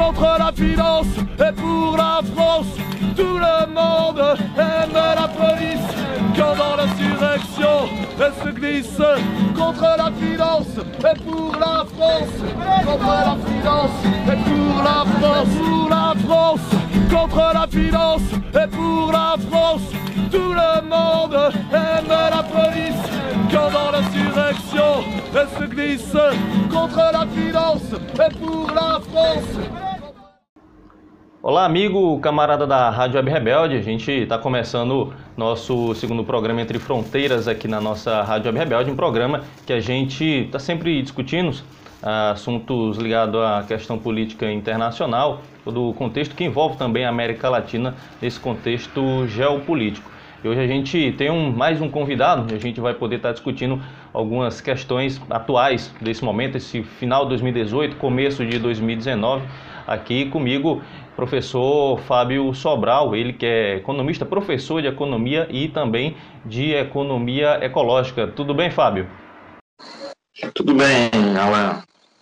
contre la finance et pour la France. Tout le monde aime la police quand dans l'insurrection elle se glisse contre la finance et pour la France. Contre la finance et pour la France. Pour la France. Contre la finance et pour la France. Tout le monde aime la police quand dans l'insurrection elle se glisse contre la finance et pour la France. Olá, amigo, camarada da Rádio Web Rebelde. A gente está começando nosso segundo programa Entre Fronteiras aqui na nossa Rádio Web Rebelde, um programa que a gente está sempre discutindo assuntos ligados à questão política internacional, todo o contexto que envolve também a América Latina nesse contexto geopolítico. E hoje a gente tem mais um convidado e a gente vai poder estar discutindo algumas questões atuais desse momento, esse final de 2018, começo de 2019. Aqui comigo, professor Fábio Sobral, ele que é economista, professor de economia e também de economia ecológica. Tudo bem, Fábio? Tudo bem, Alan.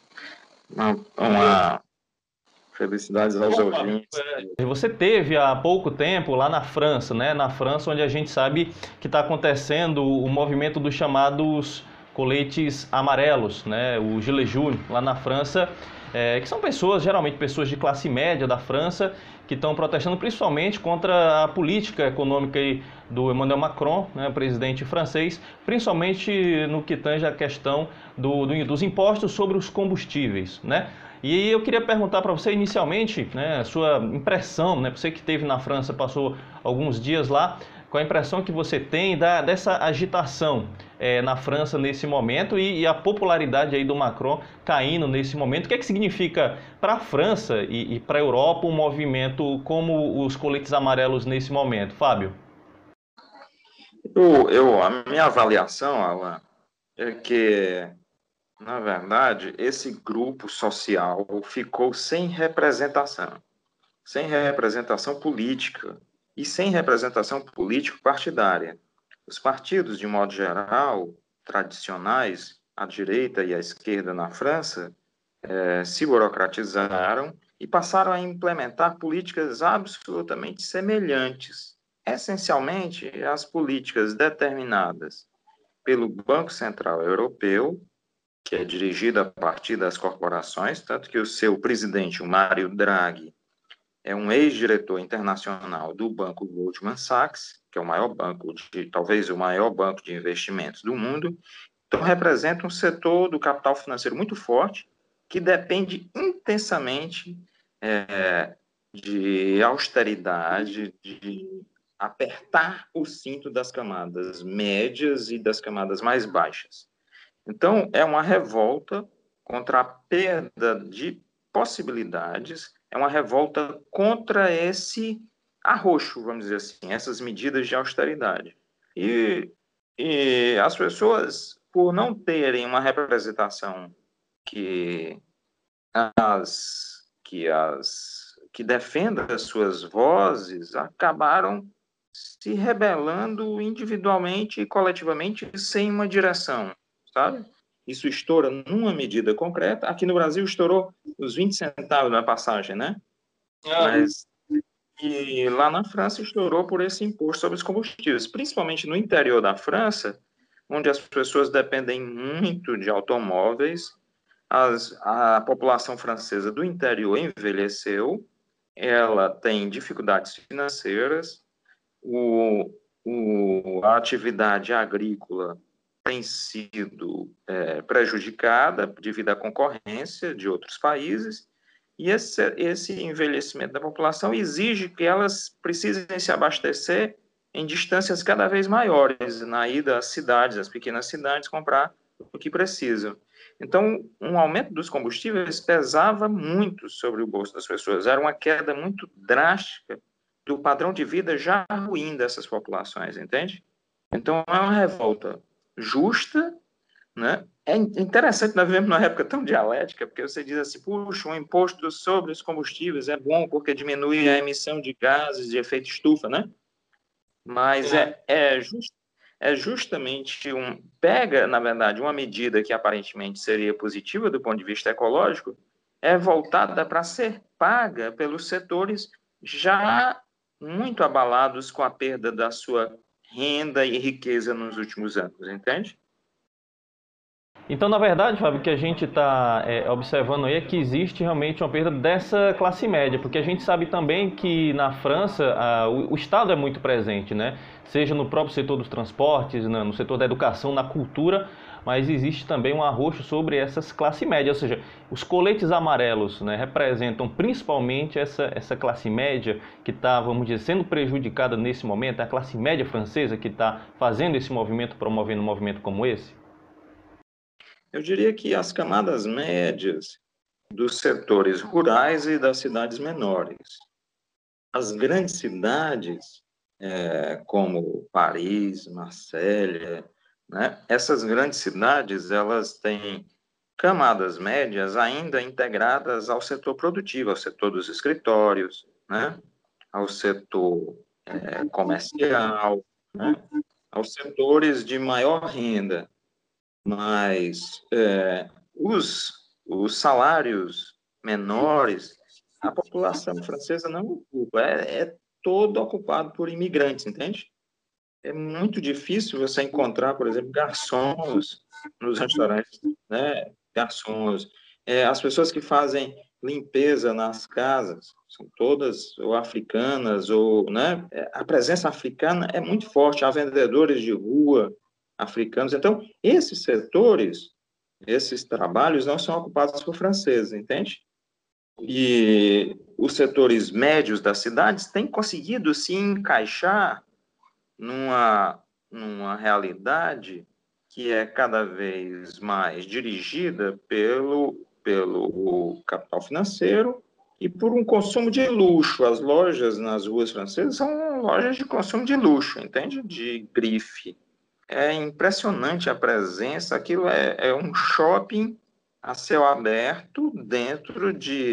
Uma felicidades aos ouvintes. Você teve há pouco tempo lá na França, né? Na França, onde a gente sabe que está acontecendo o movimento dos chamados coletes amarelos, né? O Gilets jaunes, lá na França, que são pessoas, geralmente pessoas de classe média da França, que estão protestando principalmente contra a política econômica do Emmanuel Macron, né, presidente francês, principalmente no que tange a questão dos impostos sobre os combustíveis, né? E eu queria perguntar para você inicialmente, né, a sua impressão, né, você que esteve na França, passou alguns dias lá, qual a impressão que você tem dessa agitação na França nesse momento e a popularidade aí do Macron caindo nesse momento? O que é que significa para a França e para a Europa um movimento como os coletes amarelos nesse momento? Fábio? A minha avaliação, Alan, é que, na verdade, esse grupo social ficou sem representação política e sem representação político-partidária. Os partidos, de modo geral, tradicionais, a direita e a esquerda na França, se burocratizaram e passaram a implementar políticas absolutamente semelhantes, essencialmente as políticas determinadas pelo Banco Central Europeu, que é dirigido a partir das corporações, tanto que o seu presidente, o Mário Draghi, é um ex-diretor internacional do banco Goldman Sachs, que é o maior banco, talvez o maior banco de investimentos do mundo. Então, representa um setor do capital financeiro muito forte, que depende intensamente de austeridade, de apertar o cinto das camadas médias e das camadas mais baixas. Então, é uma revolta contra a perda de possibilidades, é uma revolta contra esse arroxo, vamos dizer assim, essas medidas de austeridade. E as pessoas, por não terem uma representação que defenda as suas vozes, acabaram se rebelando individualmente e coletivamente sem uma direção, sabe? Isso estoura numa medida concreta. Aqui no Brasil estourou os 20 centavos na passagem, né? E lá na França estourou por esse imposto sobre os combustíveis, principalmente no interior da França, onde as pessoas dependem muito de automóveis. A população francesa do interior envelheceu, ela tem dificuldades financeiras, a atividade agrícola tem sido prejudicada devido à concorrência de outros países, e esse envelhecimento da população exige que elas precisem se abastecer em distâncias cada vez maiores, na ida às cidades, às pequenas cidades, comprar o que precisam. Então, um aumento dos combustíveis pesava muito sobre o bolso das pessoas, era uma queda muito drástica do padrão de vida já ruim dessas populações, entende? Então, é uma revolta justa, né? É interessante, nós vivemos numa época tão dialética, porque você diz assim, puxa, um imposto sobre os combustíveis é bom porque diminui a emissão de gases de efeito estufa, né? Mas justamente pega, na verdade, uma medida que aparentemente seria positiva do ponto de vista ecológico, é voltada para ser paga pelos setores já muito abalados com a perda da sua renda e riqueza nos últimos anos, entende? Então, na verdade, Fábio, o que a gente está observando aí é que existe realmente uma perda dessa classe média, porque a gente sabe também que na França o Estado é muito presente, né? Seja no próprio setor dos transportes, no setor da educação, na cultura, mas existe também um arroxo sobre essas classes médias, ou seja, os coletes amarelos, né, representam principalmente essa classe média que está, vamos dizer, sendo prejudicada nesse momento, é a classe média francesa que está fazendo esse movimento, promovendo um movimento como esse? Eu diria que as camadas médias dos setores rurais e das cidades menores. As grandes cidades, como Paris, Marsella, né? Essas grandes cidades, elas têm camadas médias ainda integradas ao setor produtivo, ao setor dos escritórios, né? Ao setor comercial, né? Aos setores de maior renda. Mas os salários menores, a população francesa não ocupa, é todo ocupado por imigrantes, entende? É muito difícil você encontrar, por exemplo, garçons nos restaurantes, né? Garçons. As pessoas que fazem limpeza nas casas são todas ou africanas, ou, né? A presença africana é muito forte, há vendedores de rua africanos. Então, esses setores, esses trabalhos não são ocupados por franceses, entende? E os setores médios das cidades têm conseguido se encaixar numa realidade que é cada vez mais dirigida pelo capital financeiro e por um consumo de luxo. As lojas nas ruas francesas são lojas de consumo de luxo, entende? De grife. É impressionante a presença, aquilo é um shopping a céu aberto dentro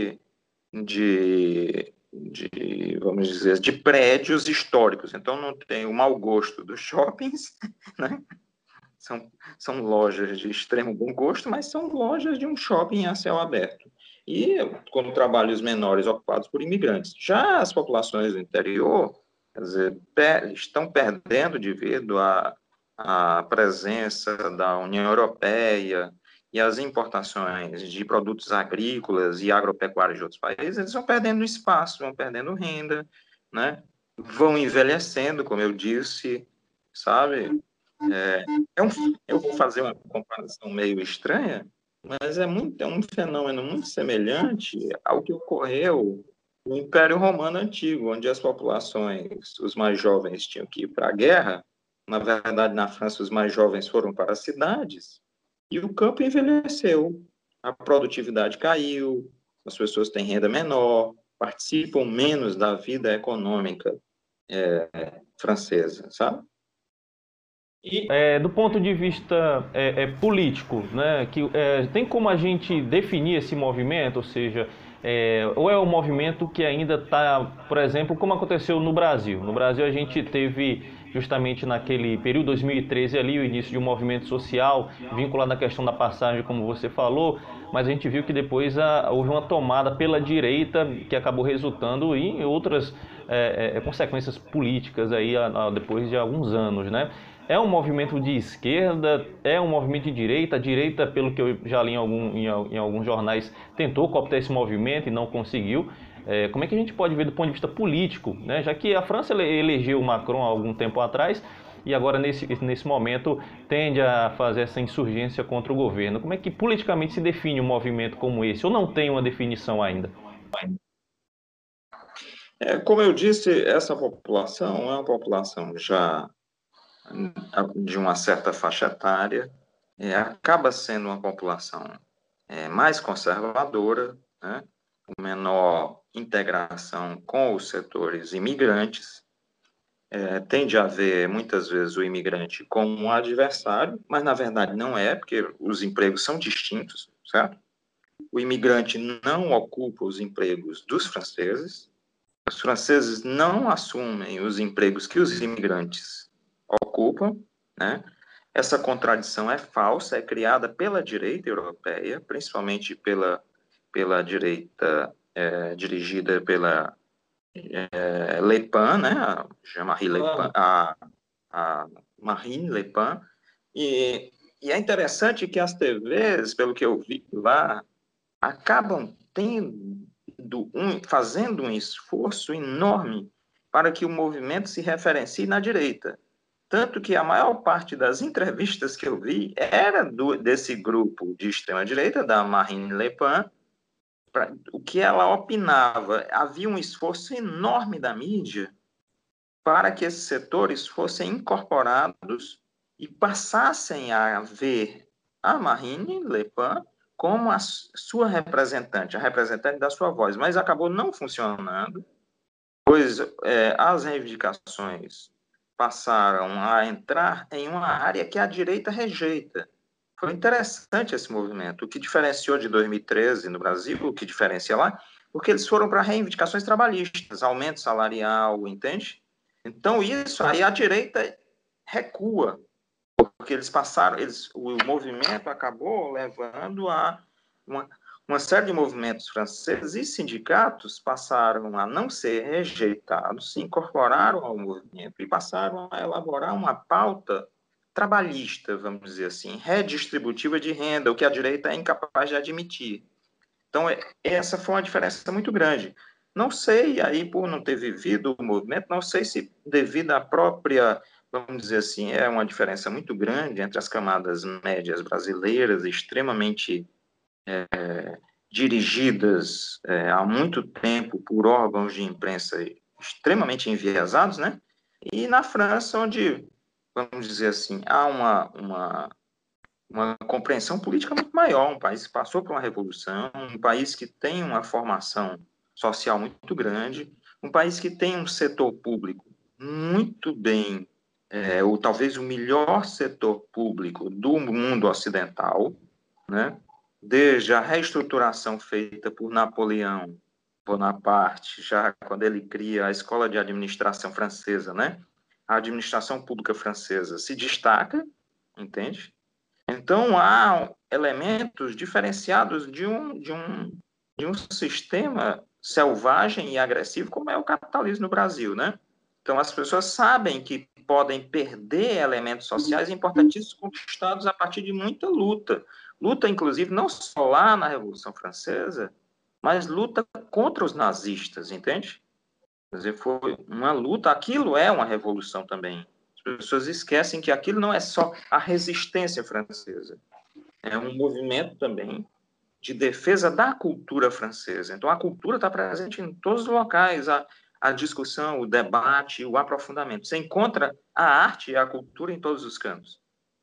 vamos dizer, de prédios históricos. Então, não tem o mau gosto dos shoppings, né? São lojas de extremo bom gosto, mas são lojas de um shopping a céu aberto. E com trabalhos menores ocupados por imigrantes. Já as populações do interior, quer dizer, estão perdendo devido à presença da União Europeia e as importações de produtos agrícolas e agropecuários de outros países, eles vão perdendo espaço, vão perdendo renda, né? Vão envelhecendo, como eu disse, sabe? Eu vou fazer uma comparação meio estranha, mas é um fenômeno muito semelhante ao que ocorreu no Império Romano Antigo, onde as populações, os mais jovens, tinham que ir para a guerra. Na verdade, na França, os mais jovens foram para as cidades, e o campo envelheceu, a produtividade caiu, as pessoas têm renda menor, participam menos da vida econômica francesa, sabe? Do ponto de vista político, né, tem como a gente definir esse movimento, ou seja, ou é um movimento que ainda está, por exemplo, como aconteceu no Brasil. No Brasil a gente teve justamente naquele período 2013 ali o início de um movimento social vinculado à questão da passagem, como você falou, mas a gente viu que depois houve uma tomada pela direita que acabou resultando em outras consequências políticas aí depois de alguns anos, né? É um movimento de esquerda, é um movimento de direita. A direita, pelo que eu já li em alguns jornais, tentou cooptar esse movimento e não conseguiu. Como é que a gente pode ver do ponto de vista político, né? Já que a França elegeu o Macron há algum tempo atrás e agora nesse momento tende a fazer essa insurgência contra o governo. Como é que politicamente se define um movimento como esse? Ou não tem uma definição ainda? Como eu disse, essa população é uma população já de uma certa faixa etária, acaba sendo uma população mais conservadora, né? Menor integração com os setores imigrantes, tende a ver muitas vezes o imigrante como um adversário, mas na verdade não é, porque os empregos são distintos, certo? O imigrante não ocupa os empregos dos franceses, os franceses não assumem os empregos que os imigrantes ocupam, né? Essa contradição é falsa, é criada pela direita europeia, principalmente pela pela direita dirigida pela Le Pen, né, Jean-Marie Le Pen, a Marine Le Pen, e é interessante que as TVs, pelo que eu vi lá, acabam fazendo um esforço enorme para que o movimento se referencie na direita. Tanto que a maior parte das entrevistas que eu vi era desse grupo de extrema-direita, da Marine Le Pen, o que ela opinava. Havia um esforço enorme da mídia para que esses setores fossem incorporados e passassem a ver a Marine Le Pen como a sua representante, a representante da sua voz, mas acabou não funcionando, pois as reivindicações passaram a entrar em uma área que a direita rejeita. Foi interessante esse movimento. O que diferenciou de 2013 no Brasil, o que diferencia lá, porque eles foram para reivindicações trabalhistas, aumento salarial, entende? Então, isso aí a direita recua, porque o movimento acabou levando a uma série de movimentos franceses e sindicatos passaram a não ser rejeitados, se incorporaram ao movimento e passaram a elaborar uma pauta trabalhista, vamos dizer assim, redistributiva de renda, o que a direita é incapaz de admitir. Então, essa foi uma diferença muito grande. Não sei, aí, por não ter vivido o movimento, não sei se devido à própria, vamos dizer assim, é uma diferença muito grande entre as camadas médias brasileiras, extremamente dirigidas há muito tempo por órgãos de imprensa extremamente enviesados, né? E na França, onde, vamos dizer assim, há uma compreensão política muito maior, um país que passou por uma revolução, um país que tem uma formação social muito grande, um país que tem um setor público muito bem, ou talvez o melhor setor público do mundo ocidental, né? Desde a reestruturação feita por Napoleão Bonaparte, já quando ele cria a Escola de Administração Francesa, né? A administração pública francesa se destaca, entende? Então, há elementos diferenciados de um sistema selvagem e agressivo, como é o capitalismo no Brasil, né? Então, as pessoas sabem que podem perder elementos sociais importantíssimos conquistados a partir de muita luta. Luta, inclusive, não só lá na Revolução Francesa, mas luta contra os nazistas, entende? Quer dizer, foi uma luta, aquilo é uma revolução também. As pessoas esquecem que aquilo não é só a resistência francesa, é um movimento também de defesa da cultura francesa. Então, a cultura está presente em todos os locais, a discussão, o debate, o aprofundamento. Você encontra a arte e a cultura em todos os campos.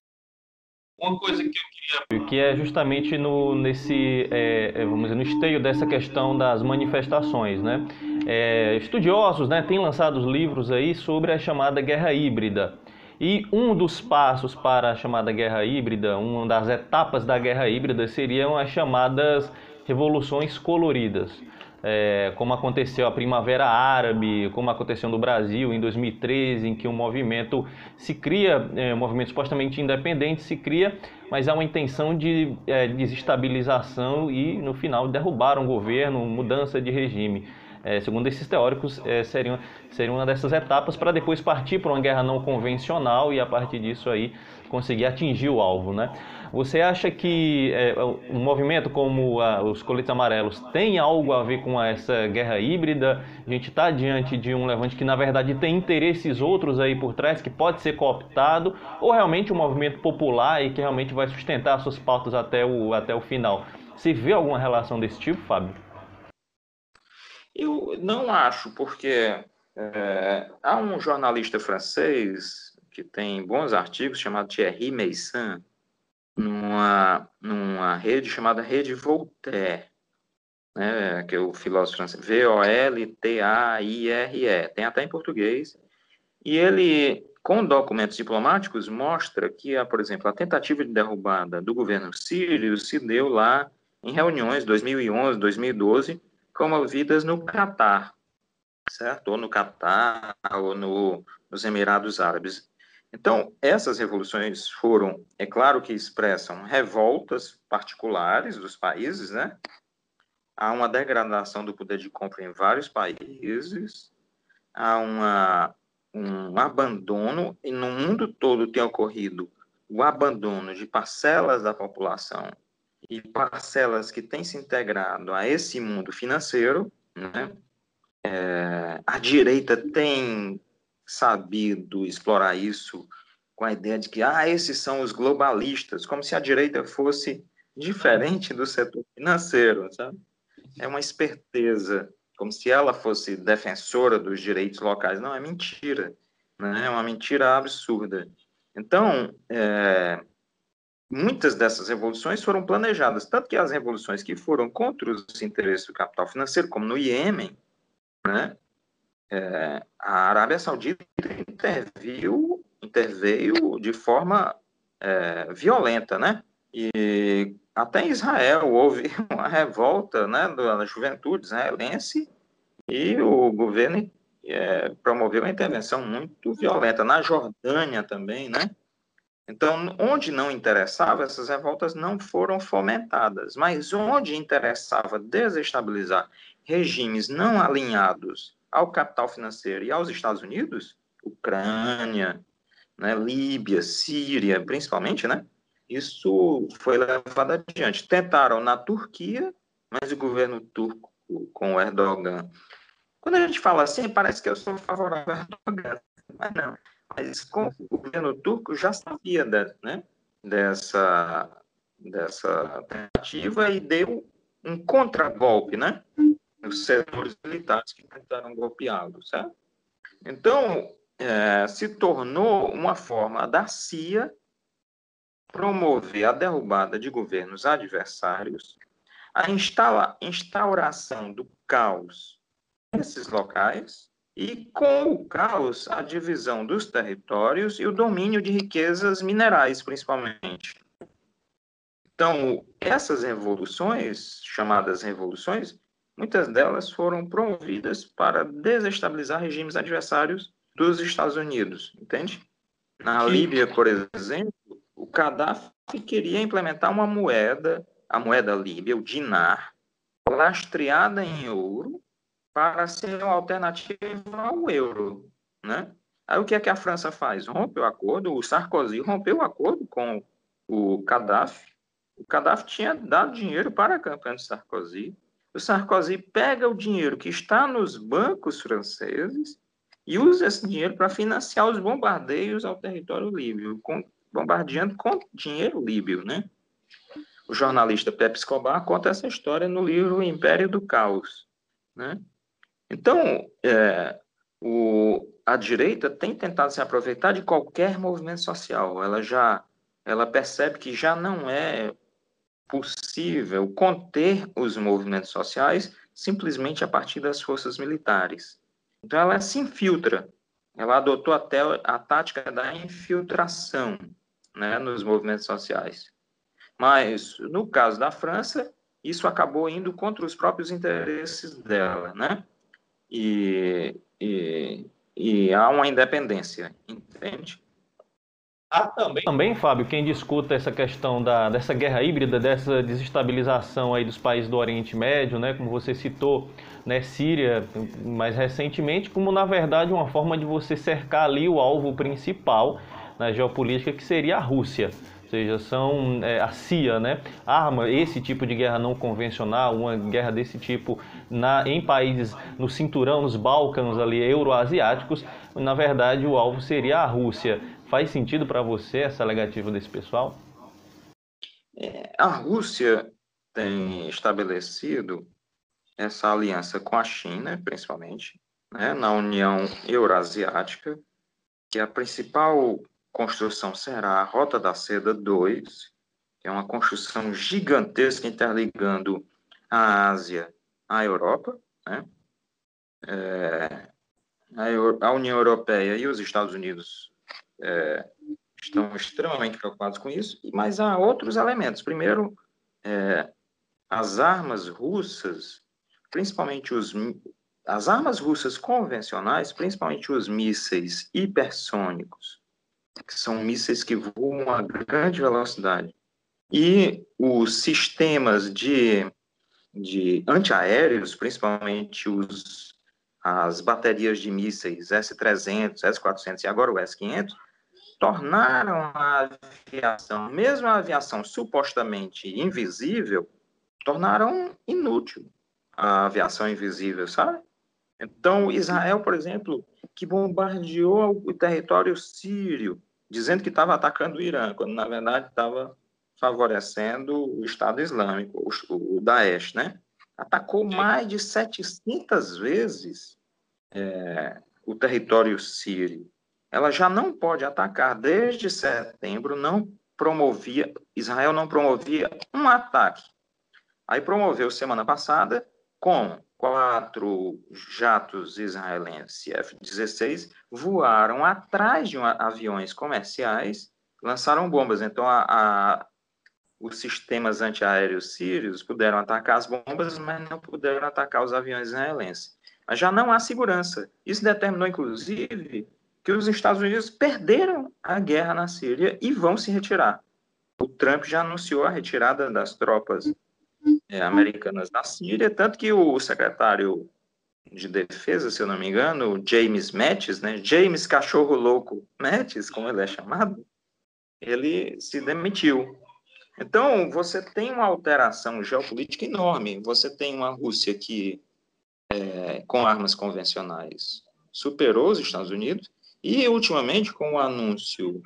Uma coisa que eu queria... Que é justamente nesse, vamos dizer, no esteio dessa questão das manifestações, né? Estudiosos, né, têm lançado livros aí sobre a chamada guerra híbrida. E um dos passos para a chamada guerra híbrida, uma das etapas da guerra híbrida, seriam as chamadas revoluções coloridas. Como aconteceu a Primavera Árabe, como aconteceu no Brasil em 2013, em que um movimento se cria, um movimento supostamente independente se cria, mas há uma intenção de desestabilização e, no final, derrubar um governo, mudança de regime. Segundo esses teóricos, seria uma dessas etapas para depois partir para uma guerra não convencional e, a partir disso, aí, conseguir atingir o alvo, né? Você acha que um movimento como os coletes amarelos tem algo a ver com essa guerra híbrida? A gente está diante de um levante que, na verdade, tem interesses outros aí por trás, que pode ser cooptado, ou realmente um movimento popular e que realmente vai sustentar suas pautas até o final? Você vê alguma relação desse tipo, Fábio? Eu não acho, porque há um jornalista francês que tem bons artigos, chamado Thierry Meyssan, numa rede chamada Rede Voltaire, né, que é o filósofo francês, Voltaire, tem até em português, e ele, com documentos diplomáticos, mostra que, por exemplo, a tentativa de derrubada do governo sírio se deu lá em reuniões 2011, 2012, promovidas no Catar, certo? Ou no Catar, ou nos Emirados Árabes. Então, essas revoluções foram, é claro que expressam revoltas particulares dos países, né? há uma degradação do poder de compra em vários países, há um abandono, e no mundo todo tem ocorrido o abandono de parcelas da população e parcelas que têm se integrado a esse mundo financeiro, né? A direita tem sabido explorar isso com a ideia de que esses são os globalistas, como se a direita fosse diferente do setor financeiro, sabe? É uma esperteza, como se ela fosse defensora dos direitos locais. Não, é mentira, né? É uma mentira absurda. Então, muitas dessas revoluções foram planejadas, tanto que as revoluções que foram contra os interesses do capital financeiro, como no Iêmen, né? A Arábia Saudita interveio de forma violenta, né? E até em Israel houve uma revolta, né, da juventude israelense, e o governo promoveu uma intervenção muito violenta. Na Jordânia também, né? Então, onde não interessava, essas revoltas não foram fomentadas, mas onde interessava desestabilizar regimes não alinhados ao capital financeiro e aos Estados Unidos, Ucrânia, né, Líbia, Síria, principalmente, né? Isso foi levado adiante. Tentaram na Turquia, mas o governo turco, com o Erdogan... Quando a gente fala assim, parece que eu sou favorável ao Erdogan, mas não. Mas com o governo turco já sabia dessa tentativa e deu um contragolpe, né? Os setores militares que tentaram golpeá-lo, certo? Então, se tornou uma forma da CIA promover a derrubada de governos adversários, a instauração do caos nesses locais e, com o caos, a divisão dos territórios e o domínio de riquezas minerais, principalmente. Então, essas revoluções, chamadas revoluções, muitas delas foram promovidas para desestabilizar regimes adversários dos Estados Unidos, entende? Na Líbia, por exemplo, o Gaddafi queria implementar uma moeda, a moeda líbia, o dinar, lastreada em ouro, para ser uma alternativa ao euro, né? Aí o que é que a França faz? Rompe o acordo, o Sarkozy rompeu o acordo com o Gaddafi. O Gaddafi tinha dado dinheiro para a campanha do Sarkozy. O Sarkozy pega o dinheiro que está nos bancos franceses e usa esse dinheiro para financiar os bombardeios ao território líbio, bombardeando com dinheiro líbio, né? O jornalista Pepe Escobar conta essa história no livro O Império do Caos, né? Então, a direita tem tentado se aproveitar de qualquer movimento social. Ela percebe que já não é possível conter os movimentos sociais simplesmente a partir das forças militares. Então, ela se infiltra. Ela adotou até a tática da infiltração, né, nos movimentos sociais. Mas, no caso da França, isso acabou indo contra os próprios interesses dela, né? E há uma independência, entende? Há também, Fábio, quem discuta essa questão dessa guerra híbrida, dessa desestabilização aí dos países do Oriente Médio, né, como você citou, né, Síria, mais recentemente, como na verdade uma forma de você cercar ali o alvo principal na geopolítica, que seria a Rússia. Ou seja, são a CIA, né, arma esse tipo de guerra não convencional, uma guerra desse tipo em países no cinturão, nos Balcãs ali, euroasiáticos. Na verdade, o alvo seria a Rússia. Faz sentido para você essa alegativa desse pessoal? A Rússia tem estabelecido essa aliança com a China, principalmente, né, na União Euroasiática, que a principal construção será a Rota da Seda 2, que é uma construção gigantesca interligando a Ásia à Europa, né? A União Europeia e os Estados Unidos estão extremamente preocupados com isso, mas há outros elementos. Primeiro, as armas russas, principalmente as armas russas convencionais, principalmente os mísseis hipersônicos, que são mísseis que voam a grande velocidade, e os sistemas de de antiaéreos, principalmente as baterias de mísseis S-300, S-400 e agora o S-500, tornaram a aviação, mesmo a aviação supostamente invisível, tornaram inútil a aviação invisível, sabe? Então, Israel, por exemplo, que bombardeou o território sírio, dizendo que estava atacando o Irã, quando, na verdade, estava favorecendo o Estado Islâmico, o Daesh, né? Atacou mais de 700 vezes o território sírio. Ela já não pode atacar desde setembro, Israel não promovia um ataque. Aí promoveu semana passada com 4 jatos israelenses F-16 voaram atrás de aviões comerciais, lançaram bombas. Então, os sistemas antiaéreos sírios puderam atacar as bombas, mas não puderam atacar os aviões israelenses. Mas já não há segurança. Isso determinou, inclusive, que os Estados Unidos perderam a guerra na Síria e vão se retirar. O Trump já anunciou a retirada das tropas americanas da Síria, tanto que o secretário de defesa, se eu não me engano, James Mattis, né, James Cachorro Louco Mattis, como ele é chamado, ele se demitiu. Então, você tem uma alteração geopolítica enorme. Você tem uma Rússia que, com armas convencionais, superou os Estados Unidos, e, ultimamente, com o anúncio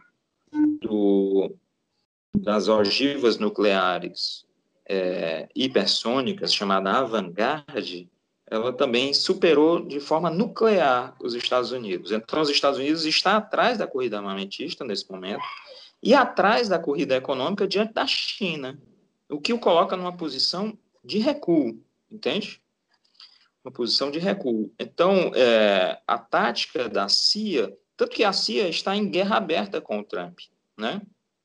das ogivas nucleares hipersônicas, chamada Avangard, ela também superou de forma nuclear os Estados Unidos. Então, os Estados Unidos está atrás da corrida armamentista nesse momento e atrás da corrida econômica diante da China, o que o coloca numa posição de recuo, entende? Uma posição de recuo. Então, a tática da CIA, tanto que a CIA está em guerra aberta com o Trump, né?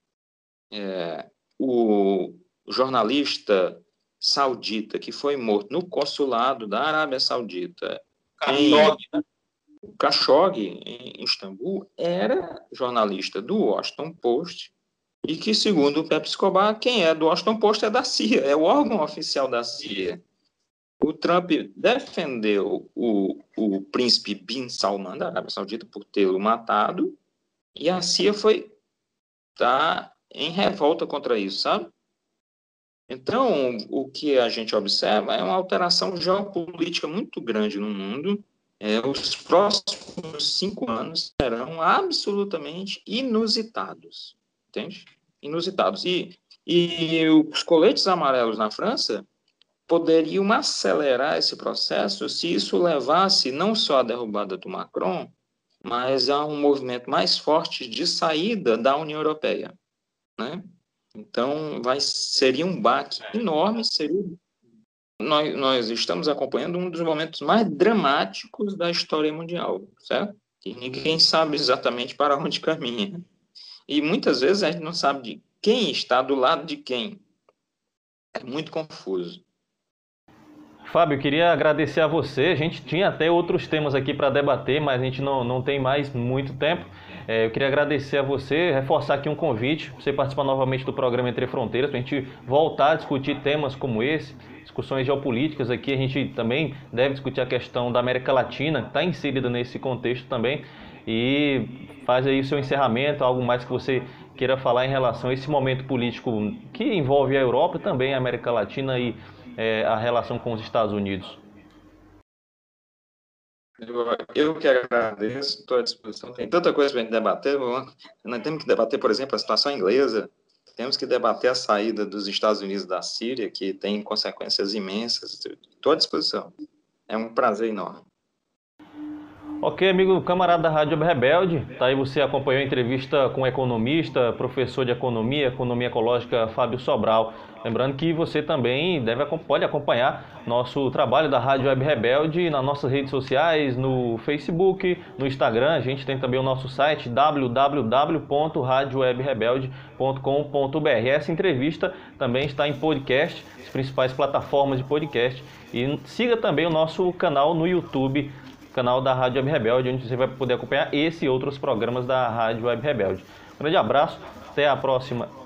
O jornalista saudita que foi morto no consulado da Arábia Saudita, o Khashoggi, em Istambul, era jornalista do Washington Post e que, segundo o Pepe Escobar, quem é do Washington Post é da CIA, é o órgão oficial da CIA. O Trump defendeu o príncipe Bin Salman da Arábia Saudita por tê-lo matado e a CIA está em revolta contra isso, sabe? Então, o que a gente observa é uma alteração geopolítica muito grande no mundo. Os próximos 5 anos serão absolutamente inusitados, entende? Inusitados. E os coletes amarelos na França poderiam acelerar esse processo se isso levasse não só à derrubada do Macron, mas a um movimento mais forte de saída da União Europeia, né? Então, seria um baque enorme, nós estamos acompanhando um dos momentos mais dramáticos da história mundial, certo? E ninguém sabe exatamente para onde caminha. E muitas vezes a gente não sabe de quem está do lado de quem. É muito confuso. Fábio, eu queria agradecer a você. A gente tinha até outros temas aqui para debater, mas a gente não tem mais muito tempo. Eu queria agradecer a você, reforçar aqui um convite para você participar novamente do programa Entre Fronteiras, para a gente voltar a discutir temas como esse, discussões geopolíticas aqui. A gente também deve discutir a questão da América Latina, que está inserida nesse contexto também. E faz aí o seu encerramento, algo mais que você queira falar em relação a esse momento político que envolve a Europa e também a América Latina e a relação com os Estados Unidos. Eu que agradeço, estou à disposição. Tem tanta coisa para a gente debater. Nós temos que debater, por exemplo, a situação inglesa. Temos que debater a saída dos Estados Unidos da Síria, que tem consequências imensas. Estou à disposição. É um prazer enorme. Ok, amigo camarada da Rádio Web Rebelde, tá aí, você acompanhou a entrevista com o economista, professor de economia ecológica, Fábio Sobral. Lembrando que você também pode acompanhar nosso trabalho da Rádio Web Rebelde nas nossas redes sociais, no Facebook, no Instagram. A gente tem também o nosso site www.radiowebrebelde.com.br. Essa entrevista também está em podcast, as principais plataformas de podcast. E siga também o nosso canal no YouTube, canal da Rádio Web Rebelde, onde você vai poder acompanhar esse e outros programas da Rádio Web Rebelde. Um grande abraço, até a próxima